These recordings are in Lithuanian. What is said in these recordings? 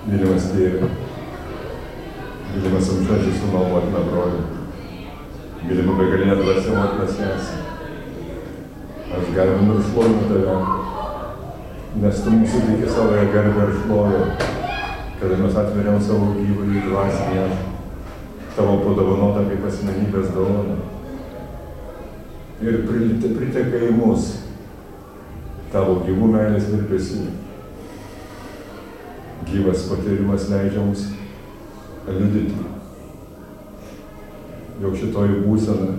Mylimas tėve, mylimas amžinasis sūnau motina broli, mylima begalinė dvasia motina sesė. Aš garbinu ir šlovinu tave, nes tu mums suteiki savo garbę ir šlovę, kada mes atveriam savo gyvąjį dvasinę, tavo padovanotą kaip asmenybės dovaną. Ir priteka į mus tavo gyvų meilės virpesių. Gyvas patyrimas leidžia mums liudyti, jog šitoji būsena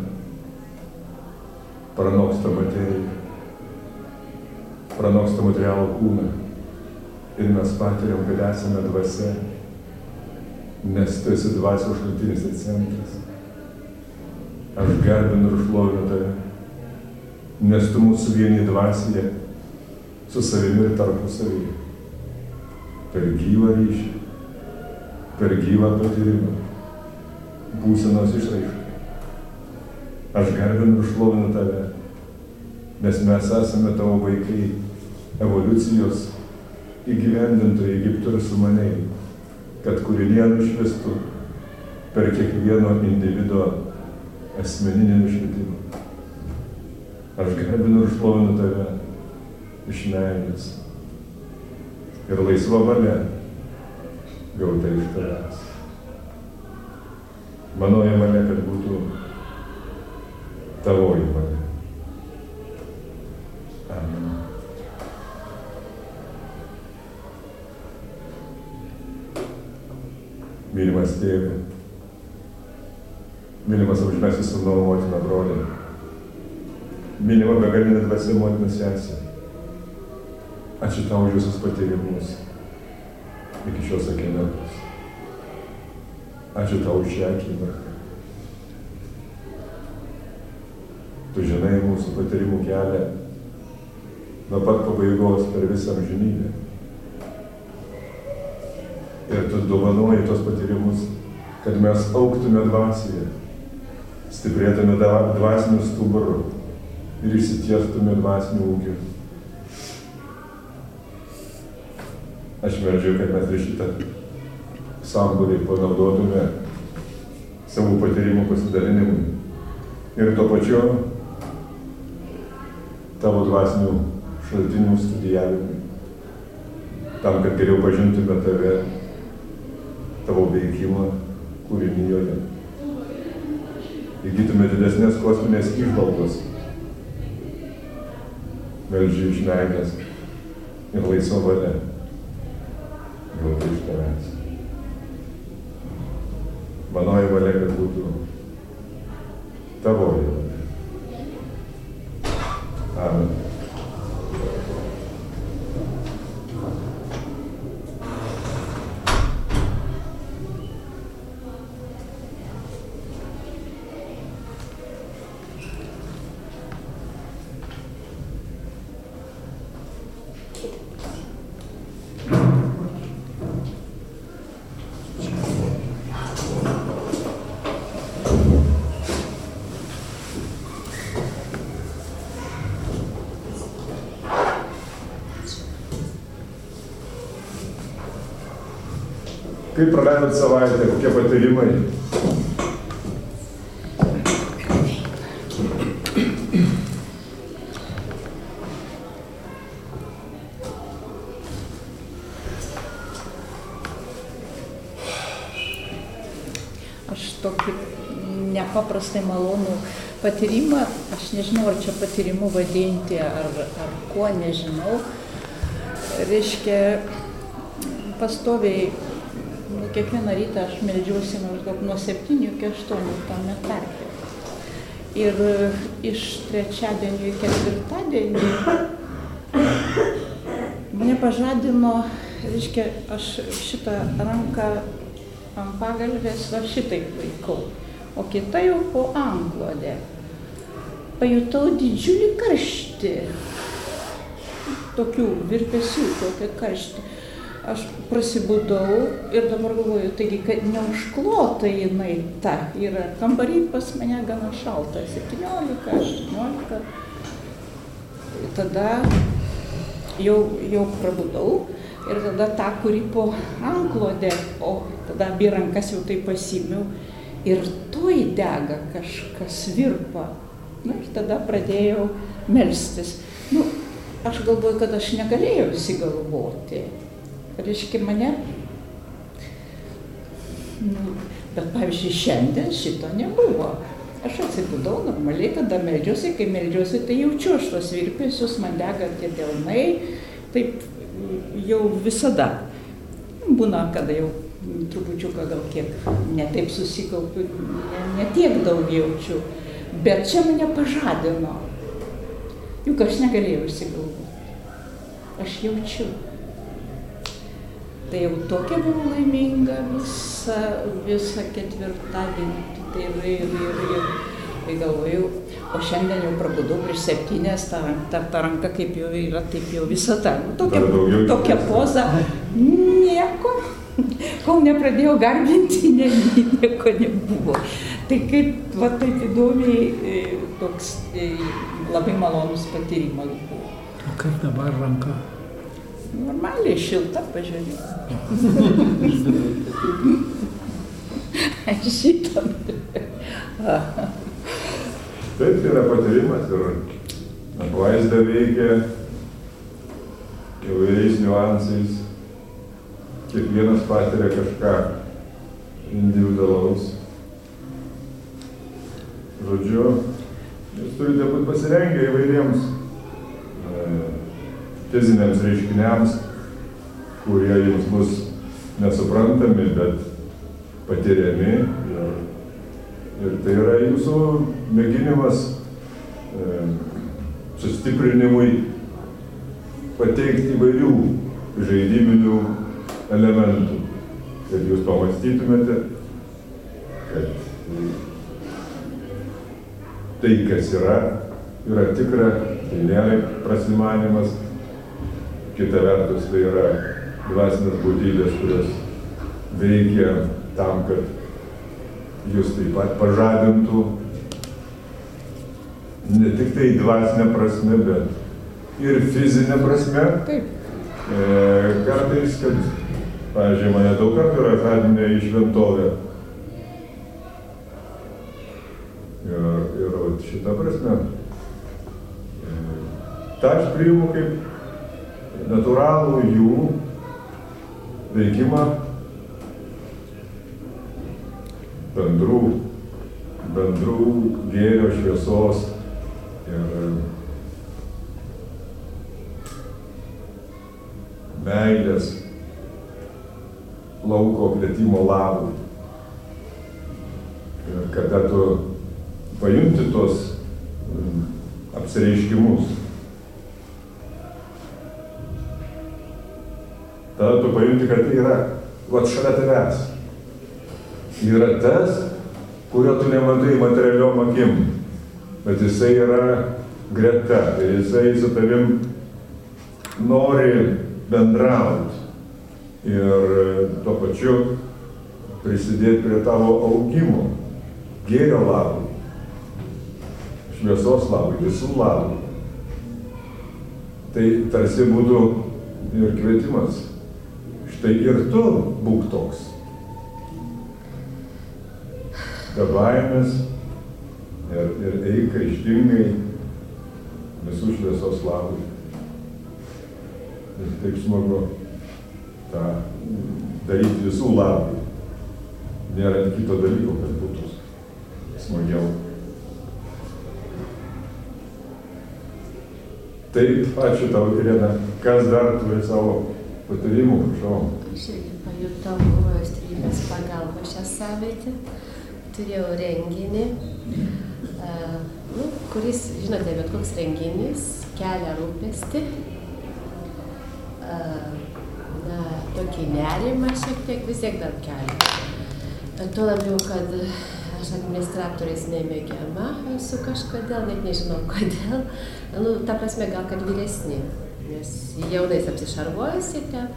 pranoksta materiją, pranoksta materialų kūną ir mes patiriam, kad esame dvasia, nes tu esi dvasios šaltinis ir centras. Aš garbinu ir šlovinu tave, nes tu mūsų vieni dvasyje su savimi ir tarpusavyje. Per gyvą ryšį, per gyvą patyrimą, būsenos išraišką. Aš garbinu ir šlovinu tave, nes mes esame tavo vaikai, evoliucijos įgyvendintojai, kaip tu ir sumanei, kad kūrinė nušvistų per kiekvieno individo asmeninį nušvitimą. Aš garbinu ir šlovinu tave iš meilės. Ir laisva valia gauta iš tavęs. Manoji valia, kad būtų tavoji valia. Amen. Mylimas tėve, mylimas amžinasis sūnau motina broli, mylima begalinė dvasia motina sesė. Ačiū tau už visus patyrimus iki šios akimirkos. Ačiū tau už šią akimirką. Tu žinai mūsų patyrimų kelią nuo pat pabaigos per visą amžinybę. Ir tu dovanoji tos patyrimus, kad mes augtume dvasioje, stiprėtume dvasiniu stuburu ir išsitiestume dvasiniu ūkiu. Aš meldžiu, kad mes ir šitą sambūrį panaudotume savo patyrimų pasidalinimui ir tuo pačiu tavo dvasinių šaltinių studijavimui, tam, kad geriau pažintume tave, tavo veikimą kūrinijoje, įgytume didesnės kosminės įžvalgos, meldžiu iš meilės ir laisva valia. Gauta iš tavęs. Manoji valia, kad būtų tavoji valia. Amen. Kaip praleidot savaitę, kokie patyrimai? Aš tokį nepaprastai malonų patyrimą, aš nežinau, ar čia patyrimu vadinti, ar kuo, nežinau. Reiškia, pastoviai kiekvieną rytą aš meldžiuosi maždaug nuo 7 iki 8 tame tarpe. Ir iš trečiadienio į ketvirtadienį mane pažadino, reiškia, aš šitą ranką ant pagalvės va šitaip laikau, o kita jau po antklode. Pajutau didžiulį karštį, tokių virpesių, tokią karštį. Aš prasibudau ir dabar galvoju, taigi, kad neužklota jinai ta yra. Kambarį pas mane gana šalta, 17, 18. Tada jau prabudau, Ir tada tą, kurį po anklodė, o tada abi rankas jau tai pasimiau. Ir toj dega kažkas virpa. Nu, ir tada pradėjau melstis. Nu, aš galvoju, kad aš negalėjau įsigalvoti. Reiškia mane. Nu, bet, pavyzdžiui, šiandien šito nebuvo. Aš atsibudau normaliai, tada meldžiuosi, kai meldžiuosi, tai jaučiu aš tos virpesius, man dega tie delnai, taip jau visada. Būna, kada jau trupučiuką gal kiek ne taip susikaupiu, ne tiek daug jaučiu, bet čia mane pažadino. Juk aš negalėjau įsigalvoti. Aš jaučiu. Tai jau tokia buvau laiminga visą ketvirtadienį. Tai galvojau, o šiandien jau prabudau prieš 7, ta ranka kaip jau yra, taip jau visata. Tokia poza, nieko, kol nepradėjau garbinti, nieko nebuvo. Tai kaip, va taip įdomiai, toks labai malonus patyrimas buvo. O kaip dabar ranka? Normaliai, šilta, pažiūrėjau. Šitą. Taip yra patyrimas ir apvaizda veikia įvairiais niuansais. Kiekvienas patiria kažką individualaus. Žodžiu, jūs turite būti pasirengę įvairiems fiziniams reiškiniams, kurie jums bus nesuprantami, bet patiriami. Ir tai yra jūsų mėginimas sustiprinimui pateikti įvairių žaidybinių elementų. Kad jūs pamastytumėte, kad tai, kas yra tikra, tai nėra prasimanimas. Kita vertus, tai yra dvasinės būtybės, kurios veikia tam, kad jūs taip pat pažadintų ne tik tai dvasinė prasme, bet ir fizinė prasme. Taip. Kartais, kad, pavyzdžiui, mane daug kartų yra žadinę į šventovę. Ir šitą prasme. Ta aš priimu kaip natūralų jų veikimą bendrų gėrio, šviesos ir meilės lauko plėtimo labui. Ir kada tu pajunti tos apsireiškimus, tada tu pajunti, kad tai yra vat šalia tavęs. Yra tas, kurio tu nematai materialiom akim, bet jisai yra greta ir jisai su tavim nori bendrauti ir tuo pačiu prisidėti prie tavo augimo, gėrio labui, šviesos labui, visų labui. Tai tarsi būtų ir kvietimas. Štai ir tu būk toks. Be baimės ir eik ryžtingai visų šviesos labui. Ir taip smagu tą daryti visų labui. Nėra kito dalyko, kad būtų smagiau. Taip, ačiū tau, Irena. Kas dar turi savo patarimų, prašau? Aš irgi pajutau Rojaus Trejybės pagalbą šią savaitę. Turėjau renginį, kuris, žinote, bet koks renginys kelia rūpestį, tokį nerimą šiek tiek vis tiek dar kelia. Tuo labiau, kad aš administratoriais nemėgiama esu kažkodėl, net nežinau kodėl. Ta prasme, gal kad vyresni, nes jaunais apsišarvuojasi ten.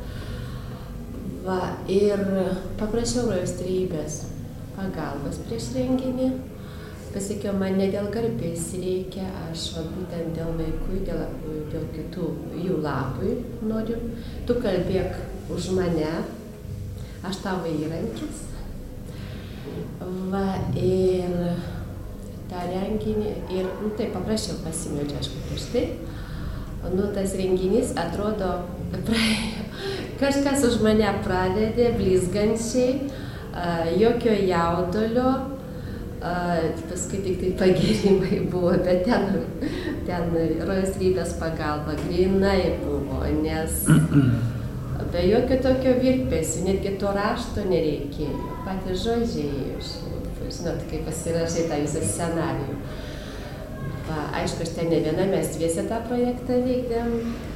Ir paprašiau Rojaus Trejybės pagalbos prieš renginį, pasakiau, man ne dėl garbės reikia, aš būtent dėl vaikų, dėl kitų jų labui noriu. Tu kalbėk už mane, aš tavo įrankis. Va, ir tą renginį, ir, tai paprašiau pasimeldžiu, aišku, prieš tai. Tas renginys atrodo, kažkas už mane pravedė, blizgančiai, jokio jaudulio, paskui tik tai pagyrimai buvo, bet ten Rojaus Rybės pagalba grinai buvo, nes be jokio tokio virpesio, netgi to rašto nereikėjo, patys žodžiai, žinot, kaip pasirašai tą visą scenarijų. Aišku, aš ten ne viena, mes dviese tą projektą vykdėm.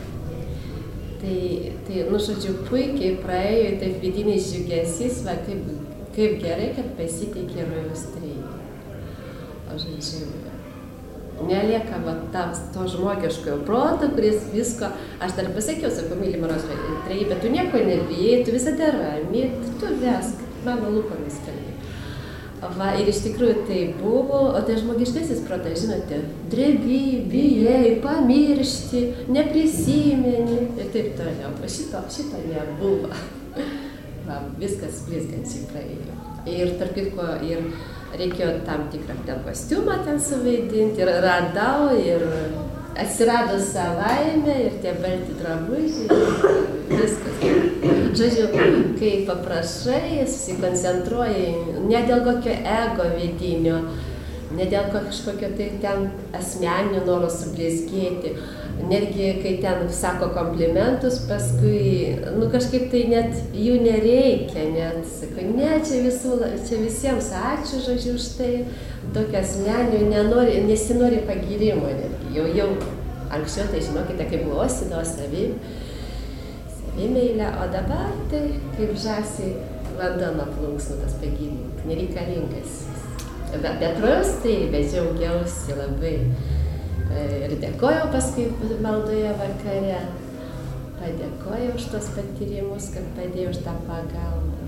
Tai, žodžiu, puikiai praėjo, taip vidinis džiugesys, va, kaip gerai, kad pasitikė Rojaus Trejybė. O žodžiu, nelieka va, to žmogiškojo proto, kuris visko, aš dar pasakiau, sakau, mylima Rojaus Trejybė, tu nieko nebijai, tu visada rami, tu vesk, mano lūpomis kalbė. Va, ir iš tikrųjų tai buvo, o tai žmogiškasis protas, žinote, drebi, bijai, pamiršti, neprisimeni ir taip toliau. Šito nebuvo. Va, viskas blizgančiai praėjo. Ir tarp kitko, ir reikėjo tam tikrą ten kostiumą ten suvaidinti, ir radau, ir atsirado savaime, ir tie balti drabužiai, viskas. Žodžiu, kai paprašai, susikoncentruoji, ne dėl kokio ego vidinio, ne dėl kažkokio tai ten asmeninio noro sublizgėti, netgi kai ten sako komplimentus, paskui, kažkaip tai net jų nereikia, net sako, ne, čia visiems ačiū, žodžiu, už tai, tokio asmeninio nesinori pagyrimo, netgi, jau anksčiau, tai žinokite, kaip glostydavo savimeilę, o dabar tai kaip žąsiai vanduo nuo plunksnų tas pagyrimas, nereikalingas. Bet Rojaus Trejybė džiaugiausi labai ir dėkojau paskui maldoje vakare, padėkojau už tos patyrimus, kad padėjau už tą pagalbą.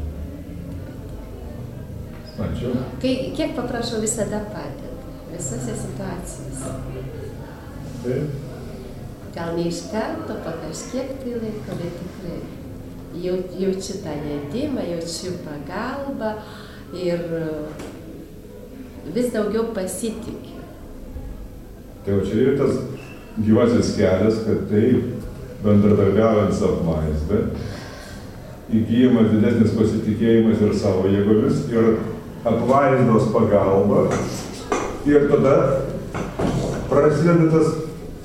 Ačiū. Kiek paprašau, visada padeda, visose situacijose. Taip. Gal ne iš karto, po kažkiek tai laiko, bet tikrai jaučiu tą jėdimą, jaučiu pagalbą ir vis daugiau pasitikiu. Tai jau čia yra tas gyvasis kelias, kad tai bendradarbiaujant su apvaizda, įgyjamas didesnis pasitikėjimas ir savo jėgomis ir apvaizdos pagalba ir tada prasideda tas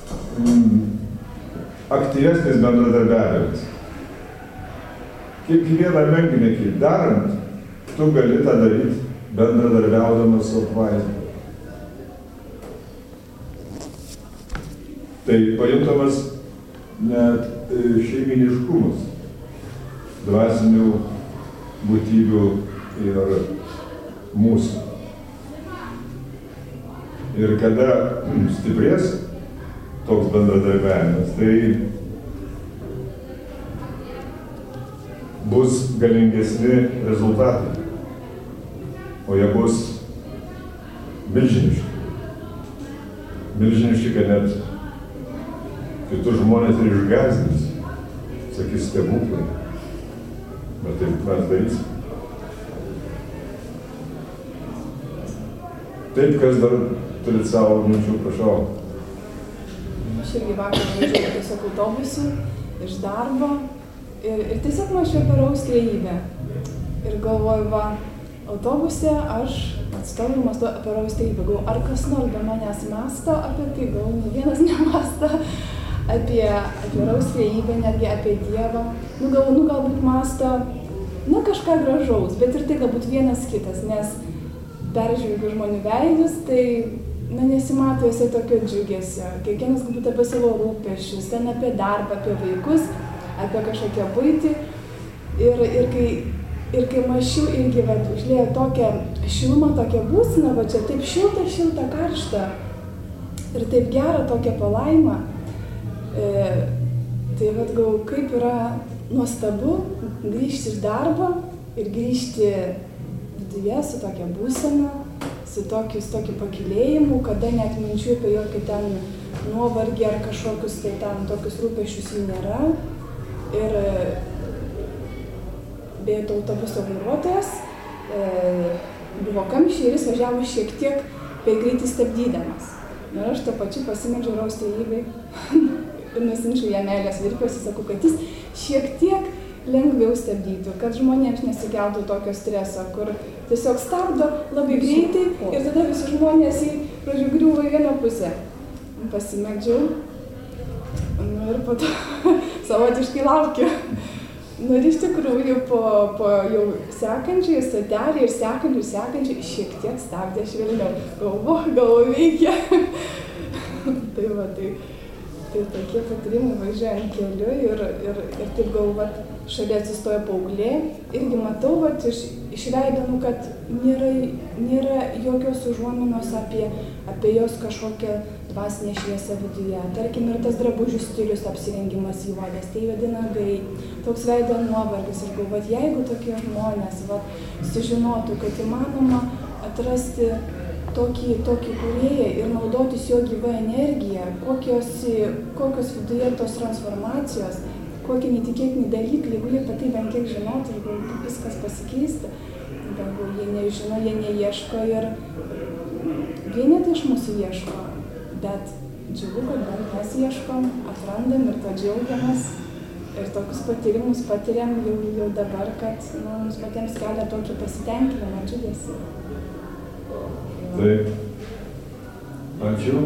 aktyvesnis bendradarbiavimas. Kiekvieną renginį darant, tu gali tą daryti bendradarbiaudamas su apvaizda. Tai pajuntamas net šeiminiškumas dvasinių būtybių ir mūsų. Ir kada stiprės toks bendradarbiavimas, tai bus galingesni rezultatai, o jie bus milžiniški. Milžiniški, kad net kitus žmonės ir išgąsdins, sakys stebuklai, bet taip mes darysim. Taip, kas dar turit savo minčių, prašau. Aš irgi vakar važiavau tiesiog autobusu iš darbo ir tiesiog mąsčiau apie Rojaus Trejybę. Ir galvoju, va, autobuse aš atstoviu mąstu apie Rojaus Trejybę. Galvoju, ar kas nors be manęs mąsto apie tai, galvoju, ne vienas nemąsto apie Rojaus Trejybę, netgi apie Dievą. Galvoju, galbūt mąsto, kažką gražaus, bet ir tai galbūt vienas kitas, nes peržiūrėjau žmonių veidus, tai nesimato jose tokio džiugesio. Kiekvienas galbūt apie savo rūpesčius, ten apie darbą, apie vaikus, apie kažkokią buitį. Ir kai mąsčiau irgi užliejo tokią šilumą, tokią būseną, va čia taip šilta, karšta ir taip gera tokia palaima. Tai galvoju, kaip yra nuostabu grįžti iš darbo ir grįžti viduje su tokia būsena, su tokiu pakylėjimu, kada net minčių apie jokį ten nuovargį ar kažkokius tai ten tokius rūpesčius jų nėra. Ir beje, autobuso vairuotojas buvo kamščiai ir jis važiavo šiek tiek per greitį stabdydamas. Ir aš to pačiu pasimeldžiau Rojaus trejybei ir nusinčiau ją meilės virpesį, sakau, kad jis šiek tiek lengviau stabdytų, kad žmonėms nesikeltų tokio streso, kur tiesiog stabdo labai greitai ir tada visi žmonės griūva į vieną pusę. Pasimeldžiau ir po to savotiškai laukiu. Ir iš tikrųjų po jau sekančiai stotelį ir sekančiai šiek tiek stabdė švelniau. Galvo veikia. Tai tokie patyrimai važiuojant keliu ir taip galvo, šalia atsistoja paauglė. Irgi matau, iš veido, kad nėra jokios užuominos apie jos kažkokią dvasinę šviesą viduje. Tarkim, ir tas drabužių stilius, apsirengimas juodas, tai nagai, toks veido nuovargis. Ir galvo, jeigu tokie žmonės sužinotų, kad įmanoma atrasti tokį kūrėją ir naudotis jo gyva energija, kokios viduje tos transformacijos, kokie netikėtini dalykai, jeigu jie apie tai bent kiek žinotų, ir galbūt viskas pasikeisti, galbūt jie nežino, jie neieško ir vienetai iš mūsų ieško, bet džiugu, kad bent mes ieškom, atrandam ir to džiaugiamės ir tokius patyrimus patiriam jau dabar, kad mums patiems kelia tokį pasitenkinimą, džiugesį. Taip. Ačiū.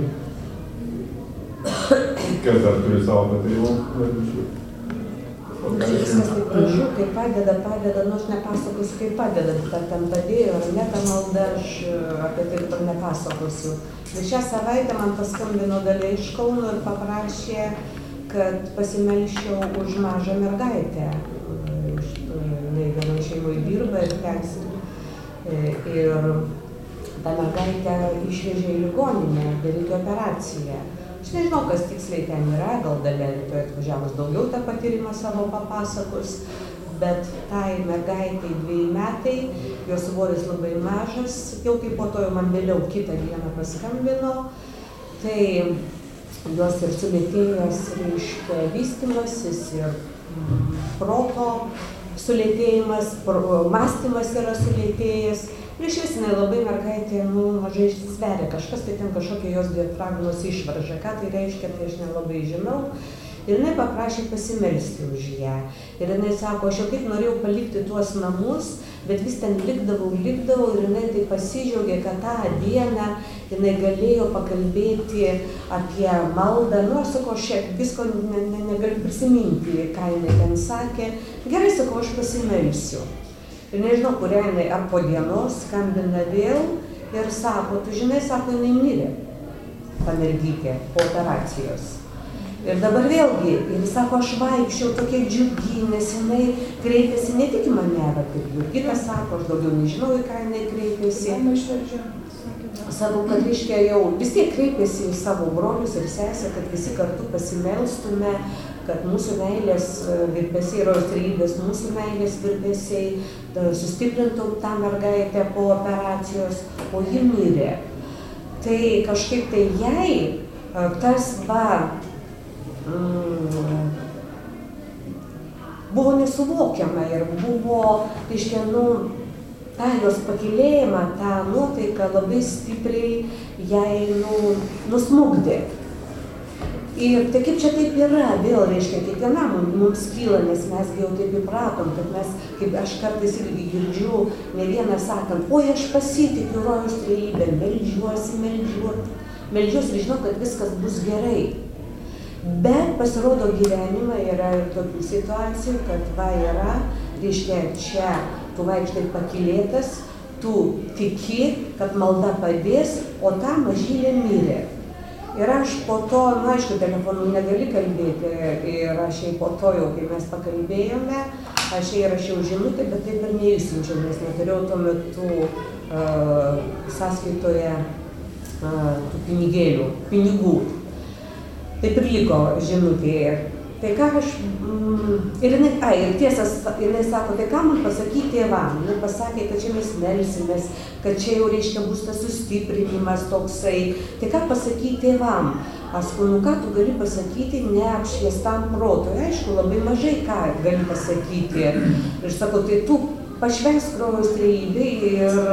Kas dar turi savo patyrimų? Viskas taip gražu, kaip padeda, aš nepasakosiu, kaip padeda, kad ten padėjo, ar ne ta malda, aš apie tai dabar nepasakosiu. Bet šią savaitę man paskambino Dalia iš Kauno ir paprašė, kad pasimelščiau už mažą mergaitę. Jinai vienoj šeimoje dirba ir ir tą mergaitę išvežė į ligoninę daryti operaciją. Aš nežinau, kas tiksliai ten yra, gal Dalia rytoj atvažiavus daugiau tą patyrimą savo papasakos, bet tai mergaitei 2 metai, jos svoris labai mažas, jau kaip po to jau man vėliau kitą dieną paskambino, tai jos ir sulėtėjęs, reiškia, vystymasis ir proto sulėtėjimas, mąstymas yra sulėtėjęs. Ir iš vis jinai labai mergaitė, mažai sveria kažkas, tai ten kažkokia jos diafragmos išvarža. Ką tai reiškia, tai aš nelabai žinau. Ir jinai paprašė pasimelsti už ją. Ir jinai sako, aš jau kaip norėjau palikti tuos namus, bet vis ten likdavau ir jinai tai pasidžiaugė, kad tą dieną jinai galėjo pakalbėti apie maldą. Aš sakau, aš visko negaliu prisiminti, ką jinai ten sakė. Gerai, sakau, aš pasimelsiu. Ir nežinau, kurią jinai ar po dienos skambina vėl ir sako, tu žinai, sako, jinai mirė, ta mergytė, po operacijos. Ir dabar vėlgi, ir sako, aš vaikščiau tokia džiugi, nes jinai kreipėsi ne tik į mane, bet kaip Jurgita sako, aš daugiau nežinau, į ką jinai kreipėsi. Sako, kad reiškia jau vis tiek kreipėsi į savo brolius ir sesę, kad visi kartu pasimelstume, kad mūsų meilės virpesiai, Rojaus trejybės, mūsų meilės virpesiai sustiprintų tą mergaitę po operacijos, o ji mirė. Tai kažkaip tai jai tas buvo nesuvokiama ir buvo, reiškia, tą jos pakylėjimą, tą nuotaiką labai stipriai jai nusmukdė. Ir tai kaip čia taip yra, vėl reiškia, kiekvienam mums kyla, nes mes jau taip įpratom, kad mes, kaip aš kartais irgi girdžiu, ne vieną sakant, oi, aš pasitikiu Rojaus trejybę, meldžiuosi ir žinau, kad viskas bus gerai. Bet pasirodo gyvenime yra ir tokių situacijų, kad yra, reiškia, čia tu vaikštai pakylėtas, tu tiki, kad malda padės, o ta mažylė mirė. Ir aš po to, aišku, telefonu negali kalbėti ir aš jai po to jau, kai mes pakalbėjome, aš jai rašiau žinutę, bet taip ir neįsiunčiau, nes neturėjau tuo metu sąskaitoje tų pinigų. Taip ir liko žinutėje. tai ką aš, ir jinai sako, tai ką man pasakyti tėvam? Jinai pasakė, kad čia mes melsimės, kad čia jau reiškia bus tas sustiprinimas toksai. Tai ką pasakyti tėvam? Aš sakau, nu ką tu gali pasakyti neapšviestam protui? Aišku, labai mažai ką gali pasakyti. Ir sakau, tai tu pašvęsk rojaus trejybei ir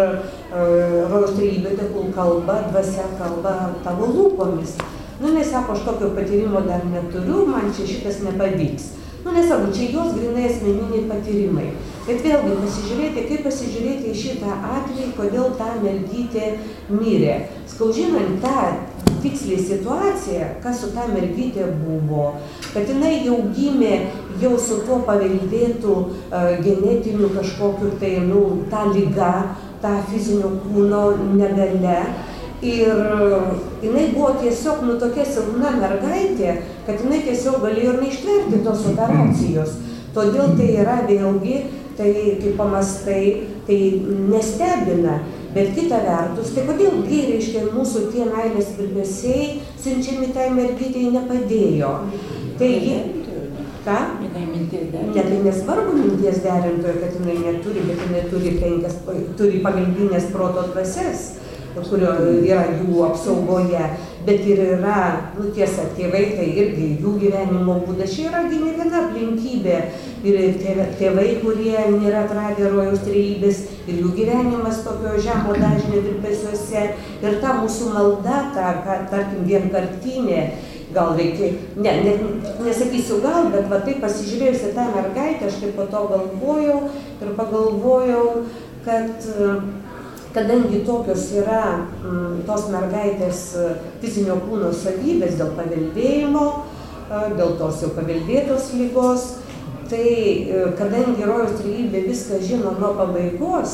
rojaus trejybė tegul kalba, dvasia kalba tavo lūpomis. Nu, nesako, aš tokio patyrimo dar neturiu, man čia šitas nepavyks. Nu, nesako, čia jos grinai asmeniniai patyrimai. Bet vėlgi pasižiūrėti, kaip pasižiūrėti į šitą atvejį, kodėl ta mergytė mirė. Sakau, žinant tą tiksliai situaciją, kas su ta mergytė buvo, kad jinai jau gimė jau su tuo paveldėtų genetiniu kažkokiu tai, nu, ta liga, ta fizinio kūno negale. Ir jinai buvo tiesiog, nu, tokia silpna mergaitė, kad jinai tiesiog galėjo ir neištverti tos operacijos. Todėl tai yra vėlgi, tai kaip pamastai, tai nestebina. Bet kita vertus, tai kodėlgi, reiškia, mūsų tie meilės virpesiai siunčiami tai mergytei nepadėjo. Tai jie... Ką? Ne, tai nesvarbu minties derintoje, kad jinai neturi, bet jinai turi pagrindinės proto dvasias, kurio yra jų apsaugoje, bet ir yra, nu tiesa, tėvai tai irgi jų gyvenimo būdas, čia yra ne viena aplinkybė, ir tėvai, kurie nėra atradę rojaus trejybės, ir jų gyvenimas tokio žemo dažnio virpesiuose, ir ta mūsų malda, ta, tarkim, vienkartinė, gal reikia, nesakysiu gal, bet va taip pasižiūrėjusi tą mergaitę, aš taip po to galvojau ir pagalvojau, kad kadangi tokios yra tos mergaitės fizinio kūno savybės dėl paveldėjimo, dėl tos jau paveldėtos ligos, tai kadangi rojaus trejybė viską žino nuo pabaigos,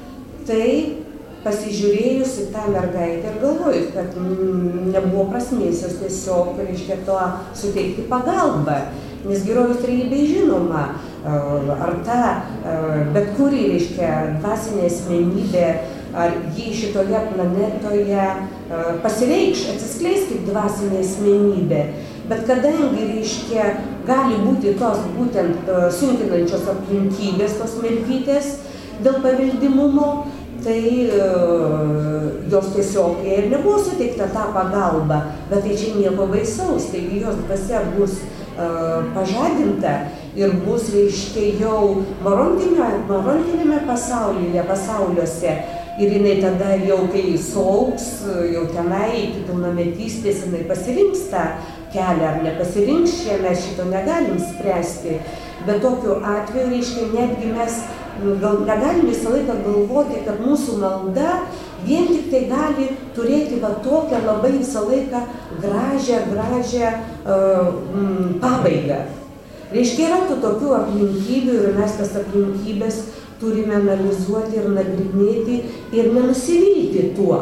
tai pasižiūrėjus į tą mergaitę ir galvoju, kad nebuvo prasmės jos tiesiog, reiškia, to suteikti pagalbą. Nes rojaus trejybė žinoma, ar ta bet kuri, reiškia, dvasinė asmenybė, ar jį šitoje planetoje pasireikš, atsiskleis kaip dvasinė asmenybė. Bet kadangi, reiškia, gali būti tos būtent sunkinančios aplinkybės, tos mergytės dėl paveldimumo, tai jos tiesiog ir nebuvo suteikta tą pagalbą, bet tai čia nieko baisaus, taigi jos dvasia bus pažadinta ir bus, reiškia, jau marontinėme pasauliuose. Ir jinai tada jau, kai suaugs, jau tenai iki pilnametystės, jinai pasirinks tą kelią ar nepasirinks, čia mes šito negalim spręsti. Bet tokiu atveju, reiškia, netgi mes negalim visą laiką galvoti, kad mūsų malda vien tik tai gali turėti va tokią labai visą laiką gražią pabaigą. Reiškia, yra tų tokių aplinkybių ir mes tas aplinkybės turime analizuoti ir nagrinėti ir nenusivilti tuo.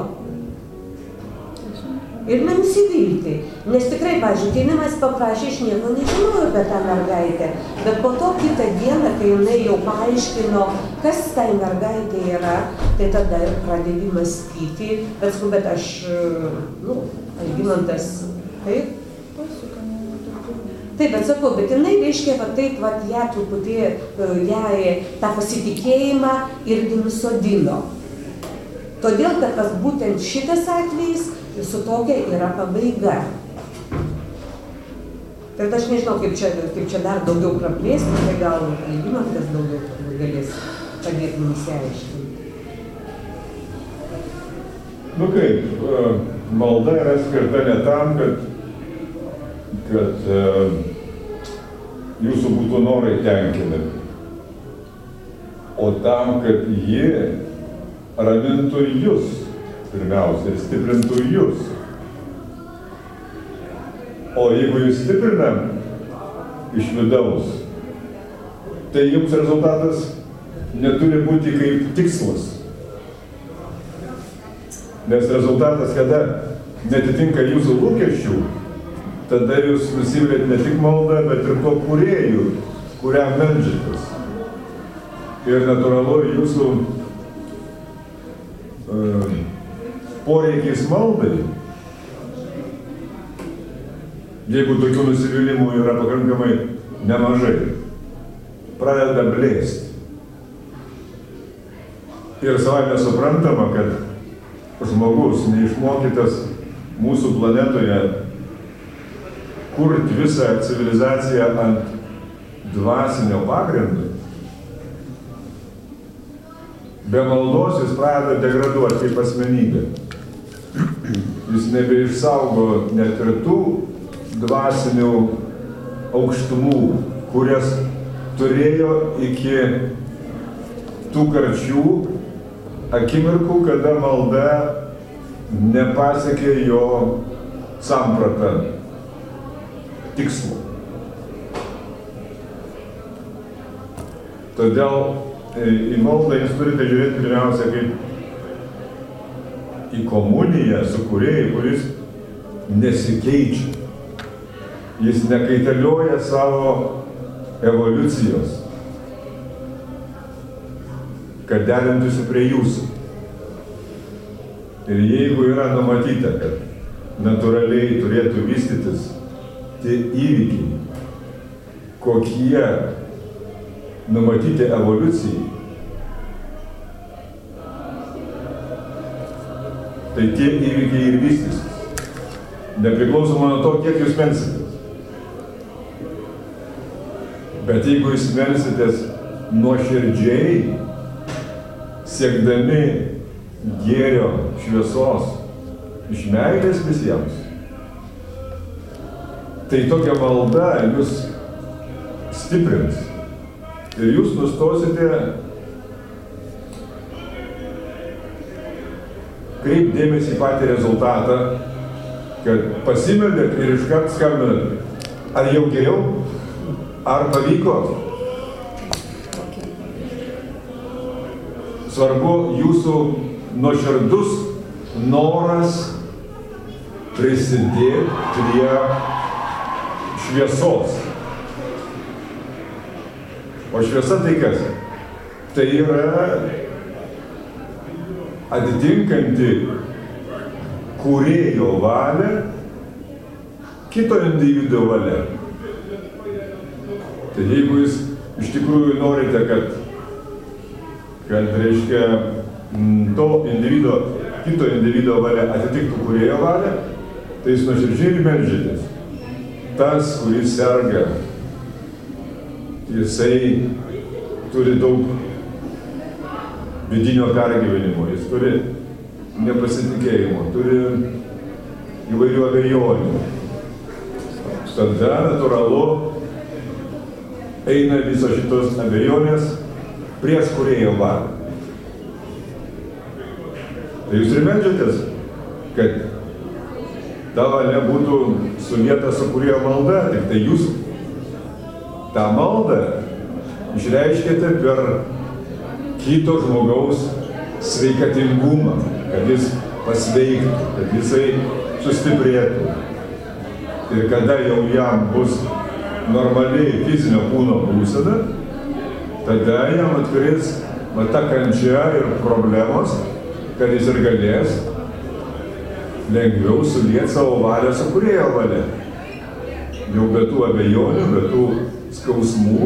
Ir nenusivilti. Nes tikrai, pavyzdžiui, kai manęs paprašė, aš nieko nežinojau apie tą mergaitę. Bet po to kitą dieną, kai jinai jau paaiškino, kas tai mergaitė yra, tai tada ir pradedi mąstyti. Bet aš, Algimantas, taip? Taip, bet sakau, bet jinai, reiškia, va taip, va, ją truputį, ją tą pasitikėjimą irgi nusodino. Todėl, kad tas būtent šitas atvejis su tokia yra pabaiga. Tai aš nežinau, kaip čia dar daugiau praplėsti, tai gal Algimantas daugiau galės padėti mums aiškinti. Nu kaip, malda yra skirta ne tam, kad jūsų būtų norai tenkinami, o tam, kad ji ramintų jūs pirmiausia ir stiprintų jūs. O jeigu jūs stiprinam iš vidaus, tai jums rezultatas neturi būti kaip tikslas. Nes rezultatas, kada netitinka jūsų lūkesčių, tada jūs nusivilėt ne tik maldą, bet ir to kūrėjų, kuriam meldžiatės. Ir natūralu jūsų poreikis maldai, jeigu tokių nusivylimų yra pakankamai nemažai, pradeda blėsti. Ir savaime suprantama, kad žmogus neišmokytas mūsų planetoje kurti visą civilizaciją ant dvasinio pagrindo, be maldos jis pradeda degraduoti kaip asmenybė. Jis nebeišsaugo net ir tų dvasinių aukštumų, kurias turėjo iki tų karčių akimirkų, kada malda nepasiekė jo sampratą tikslo. Todėl į maldą jūs turite žiūrėti pirmiausia kaip į komuniją su kūrėju, kuris nesikeičia. Jis nekaitalioja savo evoliucijos, kad derintųsi prie jūsų. Ir jeigu yra numatyta, kad natūraliai turėtų vystytis tie įvykiai, kokie numatyti evoliucijai, tai tie įvykiai ir vystysis, nepriklausomai nuo to, kiek jūs melsitės. Bet jeigu jūs melsitės nuoširdžiai, siekdami gėrio, šviesos, iš meilės visiems, tai tokia malda jūs stiprins. Ir jūs nustosite kreipti dėmesį į patį rezultatą, kad pasimeldėt ir iškart skambinat. Ar jau geriau? Ar pavyko? Svarbu jūsų nuoširdus noras prisidėti prie šviesos. O šviesa tai kas? Tai yra atitinkanti kūrėjo valią kito individo valia. Tai jeigu jūs iš tikrųjų norite, kad reiškia to individo, kito individo valia atitiktų kūrėjo valią, tai jūs nuoširdžiai ir meldžiatės. Tas, kuris serga, jisai turi daug vidinio pergyvenimo, jis turi nepasitikėjimo, turi įvairių abejonių. Tada natūralu eina visos šitos abejonės prieš kūrėjo valią. Tai jūs ir meldžiatės, kad ta valia būtų sulieta su kūrėjo malda, tik tai jūs tą maldą išreiškėte per kito žmogaus sveikatingumą, kad jis pasveiktų, kad jisai sustiprėtų. Ir kada jau jam bus normaliai fizinio kūno būsena, tada jam atkris ta kančia ir problemos, kad jis ir galės lengviau sulieti savo valią su kūrėjo valia. Jau be tų abejonių, be tų skausmų.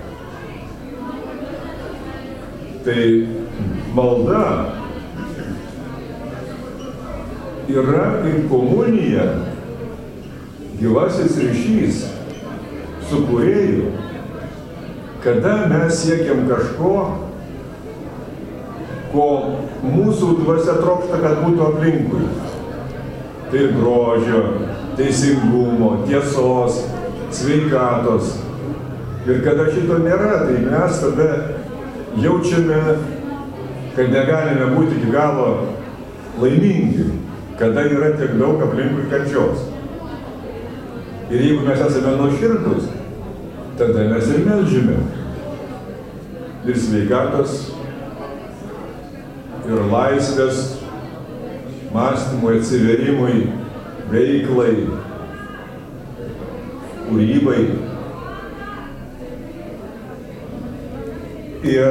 Tai malda yra kaip komunija, gyvasis ryšys su kūrėju, kada mes siekiam kažko, ko mūsų dvasia trokšta, kad būtų aplinkui. Tai grožio, teisingumo, tiesos, sveikatos. Ir kada šito nėra, tai mes tada jaučiame, kad negalime būti iki galo laimingi, kada yra tiek daug aplinkui kančios. Ir jeigu mes esame nuoširdūs, tada mes ir meldžiame. Ir sveikatos, ir laisvės, mąstymui, atsiverimui, veiklai, kūrybai. Ir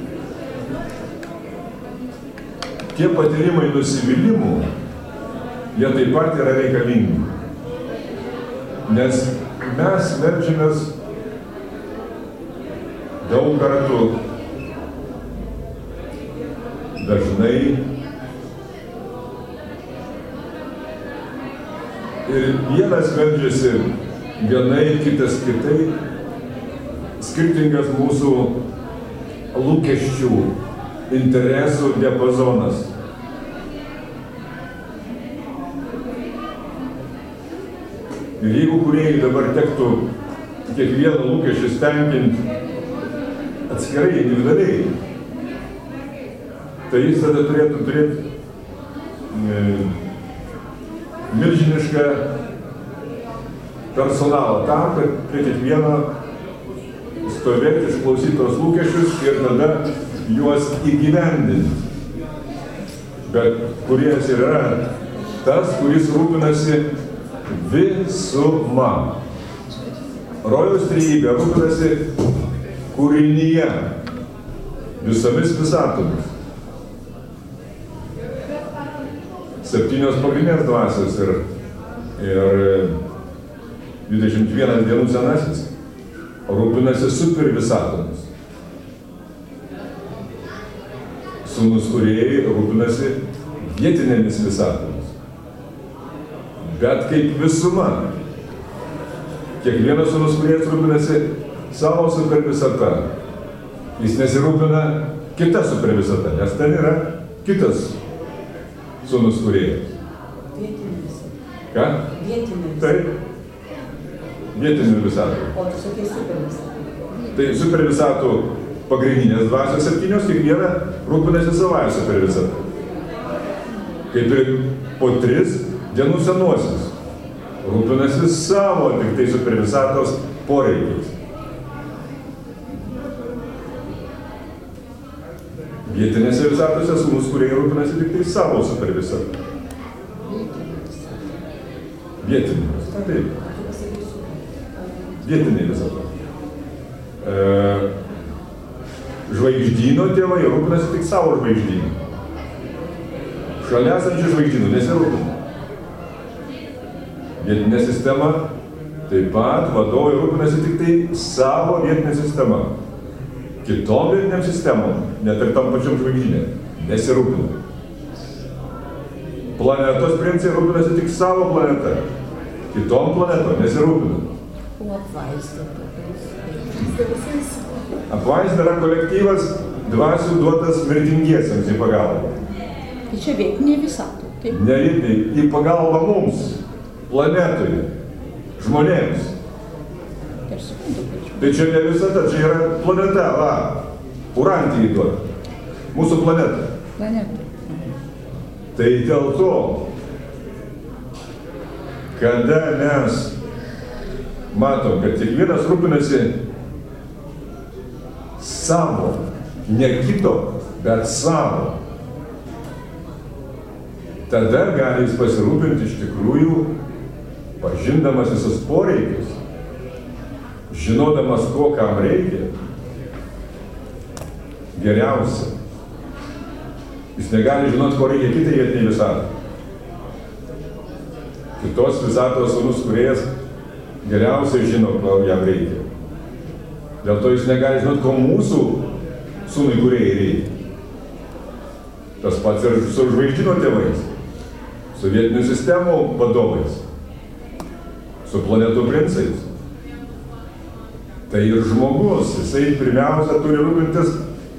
tie patyrimai nusivylimų jie taip pat yra reikalingi. Nes mes meldžiamės daug kartų, dažnai, ir vienas meldžiasi vienai, kitas kitai, skirtingas mūsų lūkesčių, interesų diapazonas. Ir jeigu kūrėjai dabar tektų kiekvieną lūkesčių tenkinti atskirai, individualiai, tai jis tada turėtų turėti milžinišką personalą tam, kad prie kiekvieno stovėti, išklausyti tos lūkesčius ir tada juos įgyvendinti. Bet kūrėjas yra tas, kuris rūpinasi visuma. Rojaus trejybė rūpinasi kūrinyje, visomis visatomis. 7 pagrindinės dvasios ir 21 dienų senasis rūpinasi super visatomis. Sūnus kūrėjai rūpinasi vietinėmis visatomis. Bet kaip visuma. Kiekvienas sūnus kūrėjas rūpinasi savo super visata. Jis nesirūpina kita super visata, nes ten yra kitas sūnus kūrėjas. Vietinis. Ką? Vietinis. Taip. Vietinių visatų. O tu sakai super visatų. Tai super visatų pagrindinės dvasios 7, kiekviena rūpinasi savąją super visatą. Kaip ir po 3 dienų senuosius rūpinasi savo tik tai super visatos poreikiais. Vietinėse visatose sūnus kūrėjai rūpinasi tik tai savo super visatą. Vietinės. Taip. Vietiniai visata. Žvaigždyno tėvai rūpinasi tik savo žvaigždynu. Šalia esančių žvaigždynų nesirūpina. Vietinė sistema taip pat vadovai rūpinasi tik tai savo vietinę sistemą. Kitom vietiniam sistemom, net ir tam pačiam žvaigždynė, nesirūpina. Planetos princai rūpinasi tik savo planetą. Kitom planetom nesirūpina. O apvaizda. Apvaizda yra kolektyvas dvasių duotas mirtingiesiams į pagalbą. Tai čia vietinė visata. Ne vietiniai, į pagalbą mums, planetui, žmonėms. Tai čia ne visata, čia yra planeta, va, Urantijai duota. Mūsų planeta. Tai dėl to, kada mes matom, kad kiekvienas rūpinasi savo, ne kito, bet savo, tada gali jis pasirūpinti iš tikrųjų, pažindamas visus poreikius, žinodamas, ko kam reikia, geriausia. Jis negali žinot, ko reikia kitai vietiniai visatai. Kitos visatos sūnus kūrėjas geriausiai žino, ko jam reikia. Dėl to jis negali žinot, ko mūsų sūnui kūrėjai reikia. Tas pats ir su žvaigždyno tėvais, su vietinių sistemų vadovais, su planetų princais. Tai ir žmogus, jisai pirmiausia turi rūpintis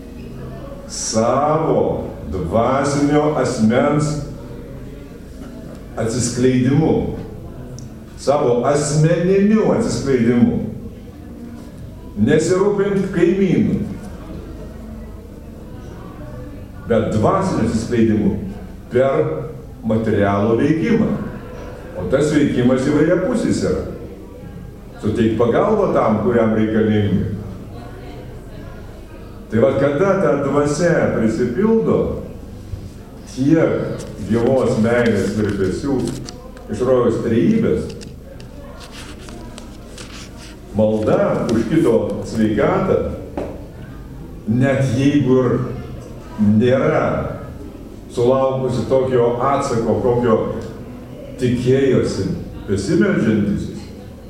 savo dvasinio asmens atsiskleidimu, savo asmeniniu atsiskleidimu, nesirūpint kaimynų, bet dvasiniu atsiskleidimu per materialų veikimą. O tas veikimas įvairiapusis yra. Suteik pagalbą tam, kuriam reikalingi. Tai va, kada ta dvasia prisipildo tiek gyvos meilės virpesių iš rojaus trejybės, malda už kito sveikatą, net jeigu ir nėra sulaukusi tokio atsako, kokio tikėjosi besimeldžiantysis,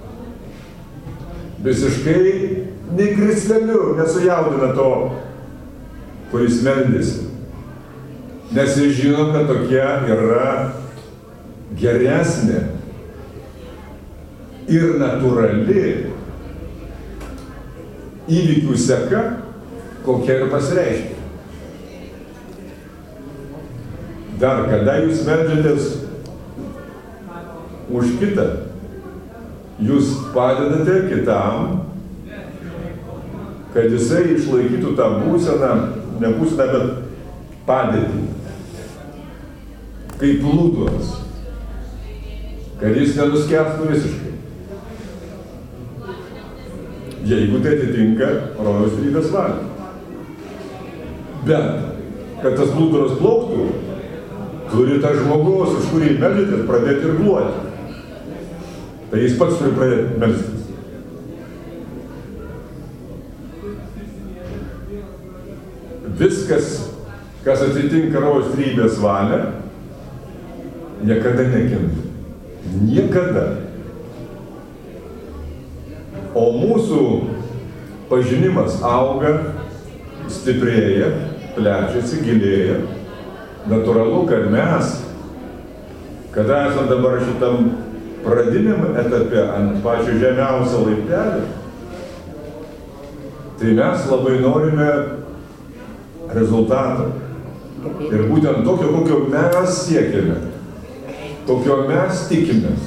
visiškai nei krisleliu nesujaudina to, kuris meldėsi. Nes jis žino, kad tokia yra geresnė ir natūrali įvykių seka, kokia ir pasireiškia. Dar kada jūs meldžiatės už kitą, jūs padedate kitam, kad jisai išlaikytų tą būseną, ne būseną, bet padėtį, kaip plūduras, kad jis nenuskęstų visiškai. Jeigu tai atitinka rojaus trybės valią. Bet, kad tas plūduras plauktų, turi tas žmogus, už kurį meldžiatės, pradėti ir gluoti. Tai jis pats turi pradėti melstis. Viskas, kas atitinka rojaus trybės valią, niekada nekinta. Niekada. O mūsų pažinimas auga, stiprėja, plečiasi, gilėja. Natūralu, kad mes, kada esam dabar šitam pradiniam etape ant pačio žemiausio laiptelio, tai mes labai norime rezultato. Ir būtent tokio, kokio mes siekiame, tokio mes tikimės.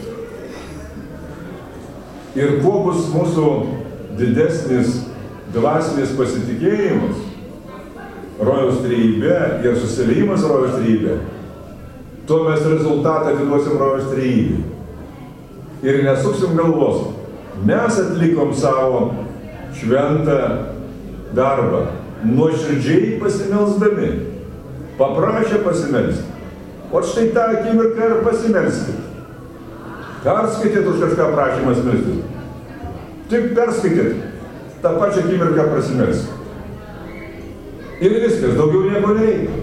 Ir kuo bus mūsų didesnis dvasinis pasitikėjimas, rojaus trejybė ir susiliejimas rojaus trejybė, tuo mes rezultatą atiduosim rojaus trejybė. Ir nesuksim galvos. Mes atlikom savo šventą darbą, nuoširdžiai pasimelsdami, paprašė pasimelsti. O štai tą akimirką ir pasimelskit. Perskaitėt už kažką prašymas melstis. Tik perskaitėt, tą pačią akimirką prasimelskit. Ir viskas, daugiau nieko nereikia.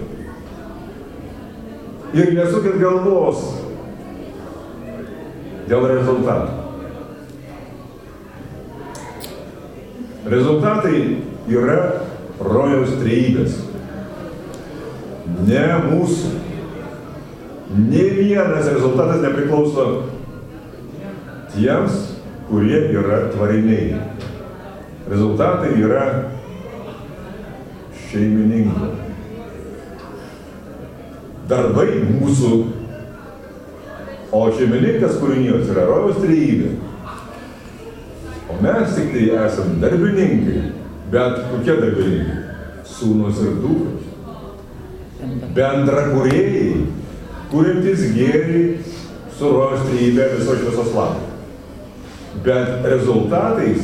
Ir nesukit galvos dėl rezultatų. Rezultatai yra rojaus trejybės. Ne mūsų. Nė vienas rezultatas nepriklauso tiems, kurie yra tvariniai. Rezultatai yra šeimininko. Darbai mūsų, o šeimininkas kūrinijos yra rojaus trejybė. O mes tik tai esam darbininkai, bet kokie darbininkai? Sūnus ir dukters. Bendrakūrėjai, kuriantys gėrį su rojaus trejybė viso šviesos labui. Bet rezultatais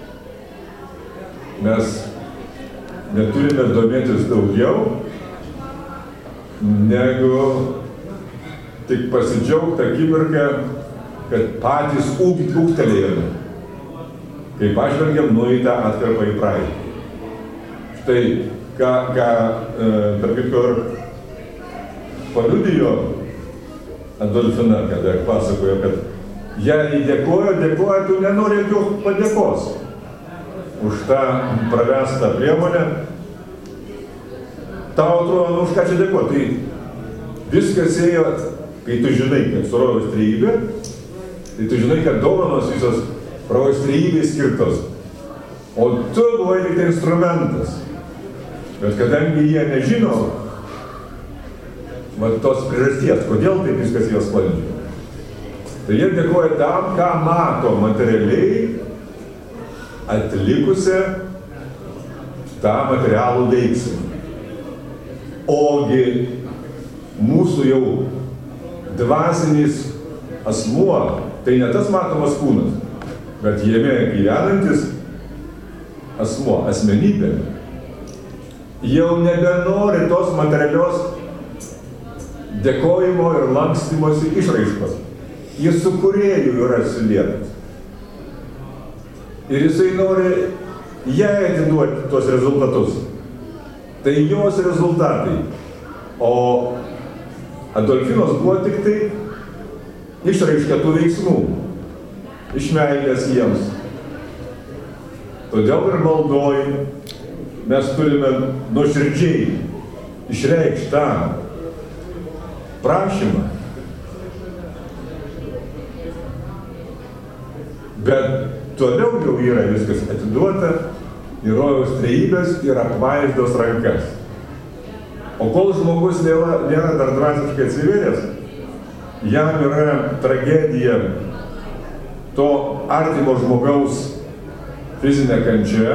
mes neturime domėtis daugiau, negu tik pasidžiaugti akimirką, kad patys ūgtelėjome, kai pažvelgiam nueitą atkarpą į praeitį. Štai, ką tarp kitko ir paliudijo Adolfina, kada pasakojo, kad jai dėkoja, tu nenori jokios padėkos už tą pravestą priemonę. Tau atrodo, už ką čia dėkoja. Tai viskas ėjo, kai tu žinai, kad su rojaus trejybė, tai tu žinai, kad dovanos visos rojaus trejybės skirtos. O tu buvai tik tai instrumentas. Bet kadangi jie nežino, tos priežasties, kodėl taip viskas jos sklandžia, tai jie dėkoja tam, ką mato materialiai atlikusią tą materialų veiksmą. Ogi mūsų jau dvasinis asmuo, tai ne tas matomas kūnas, bet jame gyvenantis asmuo, asmenybė, jau nebenori tos materialios dėkojimo ir lankstymosi išraiškos. Jis su kūrėju yra sulietas. Ir jisai nori jai atiduoti tuos rezultatus. Tai jos rezultatai. O Adolfinos buvo tik tai išraiška tų veiksmų, iš meilės jiems. Todėl ir maldoj mes turime nuoširdžiai išreikšti tą prašymą. Bet toliau jau yra viskas atiduota į rojaus trejybės ir apvaizdos rankas. O kol žmogus nėra dar dvasiškai atsivėręs, jam yra tragedija to artimo žmogaus fizinė kančia,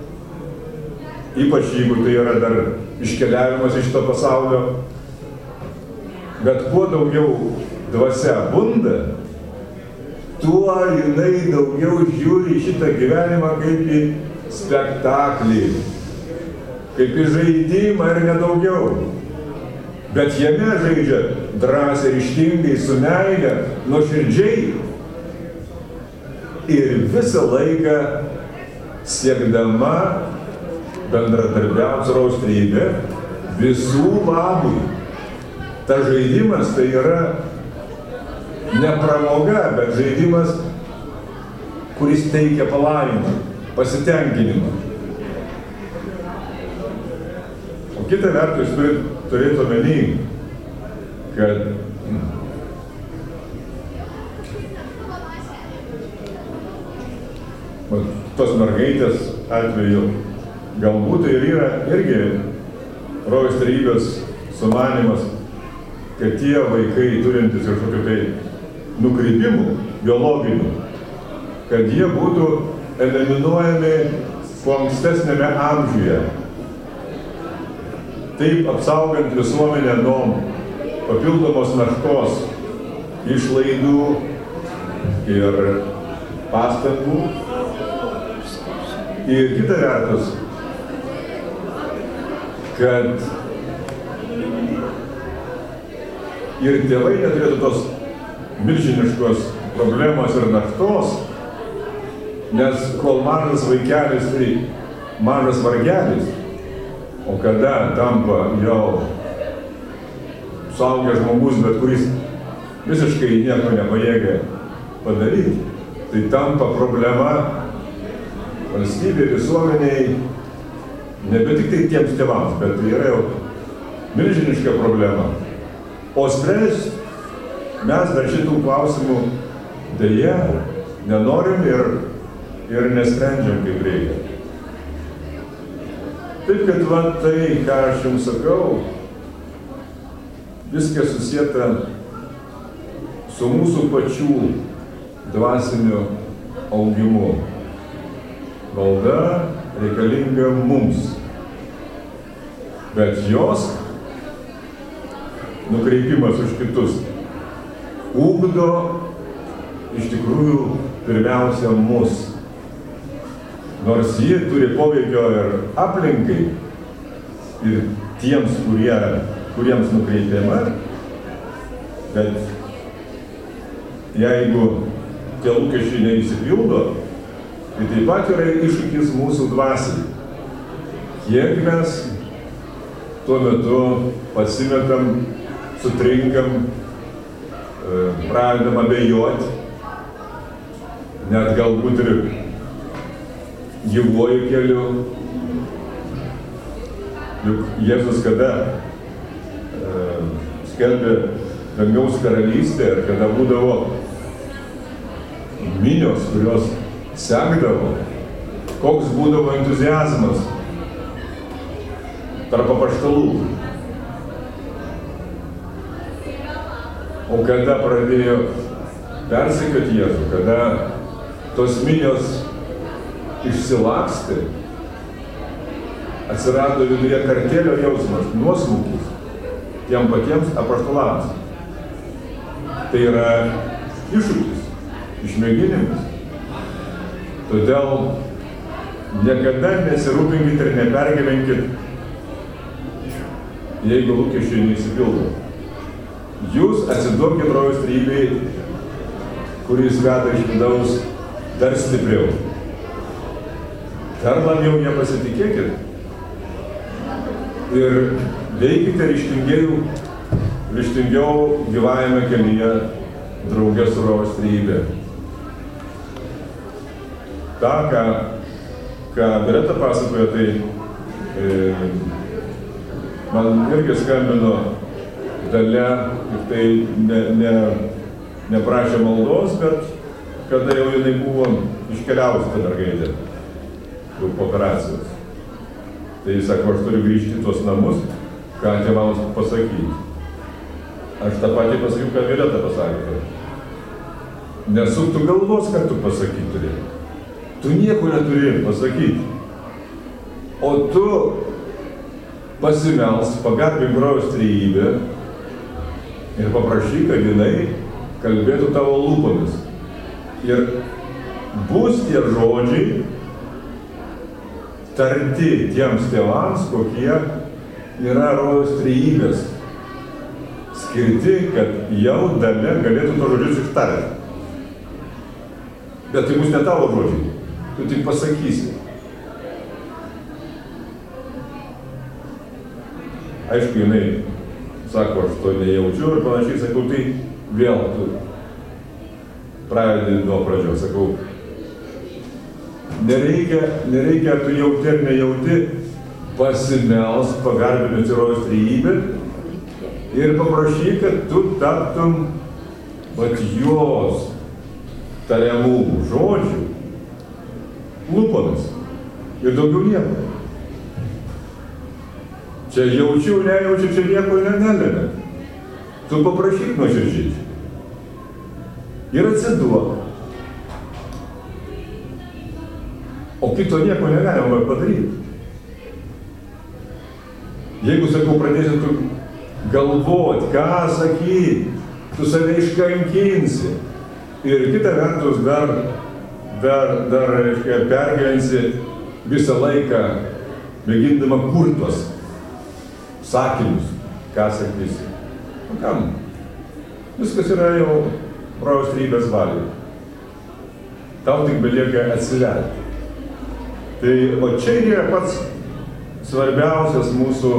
ypač jeigu tai yra dar iškeliavimas iš to pasaulio. Bet kuo daugiau dvasia bunda, tuo jinai daugiau žiūri į šitą gyvenimą kaip į spektaklį, kaip į žaidimą ir nedaugiau. Bet jame žaidžia drąsiai, ryžtingai, su meile, nuoširdžiai ir visą laiką siekdama bendradarbiauti su rojaus trejybe visų labui. Ta žaidimas tai yra ne pramoga, bet žaidimas, kuris teikia palaimą, pasitenkinimą. O kita vertus turėtų omeny, kad tos mergaitės atveju galbūt tai yra irgi rojaus trejybės sumanymas, kad tie vaikai turintys kažkokių tai nukreipimų biologinių, kad jie būtų eliminuojami kuo ankstesnėme amžiuje. Taip apsaugant visuomenę nuo papildomos naštos, išlaidų ir pastangų. Ir kita vertus, kad ir tėvai neturėtų tos milžiniškos problemos ir naštos, nes kol mažas vaikelis, tai mažas vargelis, o kada tampa jau suaugęs žmogus, bet kuris visiškai nieko nepajėgia padaryti, tai tampa problema valstybė, visuomeniai, nebe tik tai tiems tėvams, bet tai yra jau milžiniška problema. O spręsti mes dar šitų klausimų deja nenorim ir nesprendžiam kaip reikia. Taip, kad va tai, ką aš jums sakau, viskas susieta su mūsų pačių dvasiniu augimu. Malda reikalinga mums, bet jos nukreipimas už kitus ugdo iš tikrųjų pirmiausia mus. Nors ji turi poveikio ir aplinkai, ir tiems, kuriems nukreipiama, bet jeigu tie lūkesčiai neišsipildo, tai taip pat yra iššūkis mūsų dvasiai. Kiek mes tuo metu pasimetam, sutrinkam, pradedam abejoti, net galbūt ir gyvuoju keliu. Juk Jėzus kada skelbė dangaus karalystę ir kada būdavo minios, kurios sekdavo, koks būdavo entuziazmas tarp apaštalų. O kada pradėjo persekioti Jėzų, kada tos minios išsilakstė, atsirado viduje kartėlio jausmas, nuosmukis tiem patiems apaštalams. Tai yra iššūkis, išmėginimas. Todėl niekada nesirūpinkit ir nepergyvenkit, jeigu lūkesčiai neišsipildo. Jūs atsiduokit rojaus trejybei, kuris veda iš vidaus dar stipriau. Dar labiau nepasitikėkit. Ir veikite ryžtingiau gyvajame kelyje draugė su rojaus trejybe. Ta, ką Greta pasakoja, tai man irgi skambino Dalia, tik tai neprašė maldos, bet kada jau jinai buvo iškeliavusi tą mergaitę jau po operacijos. Tai jis sako, aš turiu grįžti į tuos namus, ką tėvams pasakyti. Aš tą patį pasakiau, ką Greta pasakė. Nesuktų galvos, ką tu pasakyti turi. Tu nieko neturi pasakyti. O tu pasimelsk, pagarbink rojaus trejybę ir paprašyk, kad jinai kalbėtų tavo lūpomis. Ir bus tie žodžiai tarti tiems tėvams, kokie yra rojaus trejybės skirti, kad jau Dalia galėtų tos žodžius ištarti. Bet tai bus ne tavo žodžiai, tu tik pasakysi. Aišku, jinai sako, aš to nejaučiu ir panašiai, sakau, tai vėl tu pradedi nuo pradžios, sakau, nereikia, tu jauti ar nejauti, pasimelsk, pagarbinti rojaus trejybę ir paprašyk, kad tu taptum vat jos tariamų žodžių lūpomis ir daugiau nieko. Čia jaučiu, nejaučiu, čia nieko nelemia. Tu paprašyk nuoširdžiai ir atsiduok. O kito nieko negalima padaryti. Jeigu, sakau, pradėsi tu galvoti, ką sakyti, tu save iškankinsi. Ir kitą vertus dar reiškia, pergyvensi visą laiką, mėgindama kurtos sakinius, ką sakysi. O kam? Viskas yra jau rojaus trejybės valiai. Tau tik belieka atsiverti. Tai o čia yra pats svarbiausias mūsų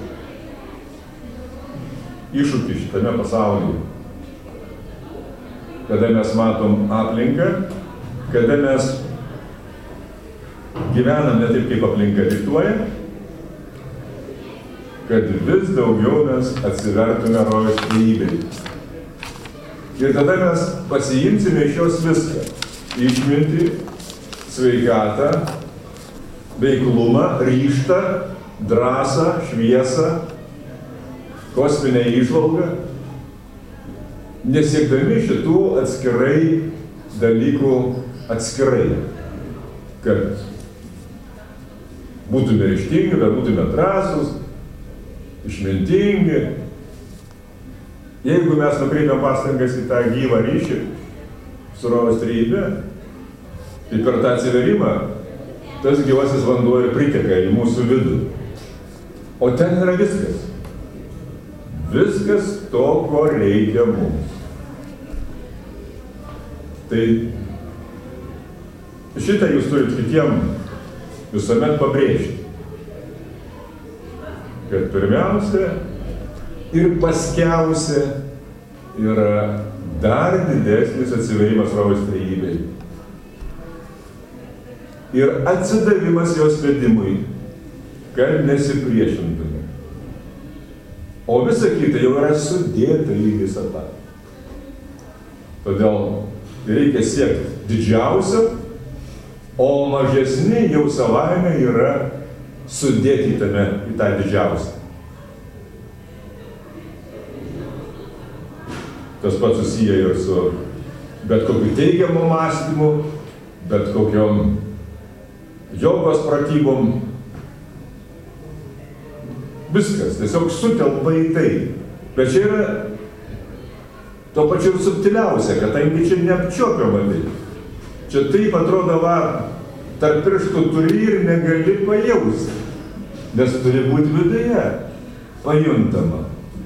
iššūkis šitame pasaulyje. Kada mes matom aplinką, kada mes gyvenam ne taip, kaip aplinka diktuoja, kad vis daugiau mes atsivertume rojaus trejybei. Ir tada mes pasiimsime iš jos viską. Išmintį, sveikatą, veiklumą, ryžtą, drąsą, šviesą, kosminę įžvalgą, nesiekdami šitų atskirai dalykų atskirai, kad būtume ryžtingi, bet būtume drąsūs, išmintingi. Jeigu mes nukreipiam pastangas į tą gyvą ryšį su rojaus trejybe, tai per tą atsiverimą tas gyvasis vanduo ir priteka į mūsų vidų. O ten yra viskas. Viskas to, ko reikia mums. Tai šitą jūs turit kitiem visuomet pabrėžti. Kad pirmiausia ir paskiausia yra dar didesnis atsiverimas rojaus trejybei. Ir atsidavimas jos vedimui, kad nesipriešintume. O visa kita jau yra sudėta į visą tą. Todėl reikia siekti didžiausio, o mažesni jau savaime yra sudėti į tą didžiausią. Tas pats susiję ir su bet kokiu teigiamu mąstymu, bet kokiom jogos pratybom. Viskas tiesiog sutelpa į tai. Bet čia yra to pačiu ir subtiliausia, kadangi čia neapčiuopiama tai. Čia taip atrodo, va, tarp pirštų turi ir negali pajausti, nes turi būti viduje pajuntama.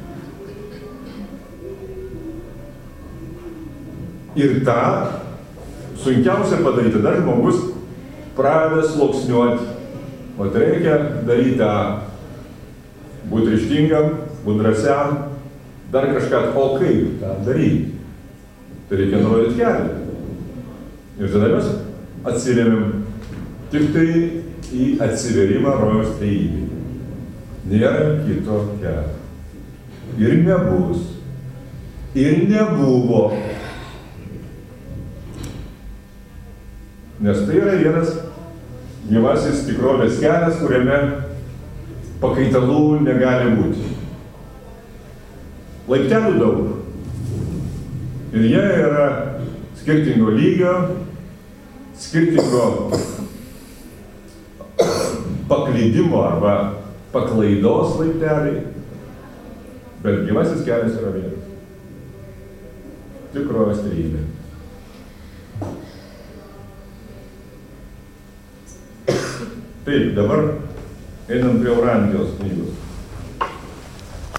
Ir tą sunkiausia padaryti, dar žmogus pradeda sluoksniuoti. O reikia daryti tą, būti ryžtingam, būti drąsiam, dar kažką, o kaip tą daryti? tai reikia nurodyti kelią. Ir tada mes atsiremiam tik tai į atsiverimą rojaus trejybei. Nėra kito kelio. Ir nebus. Ir nebuvo. Nes tai yra vienas gyvasis tikrovės kelias, kuriame pakaitalų negali būti. Laiptelių daug. Ir jie yra skirtingo lygio, skirtingo paklydimo arba paklaidos laipteliai, bet gyvasis kelias yra vienas. Tikrovės trejybė. Taip, dabar einam prie Eurantijos knygos.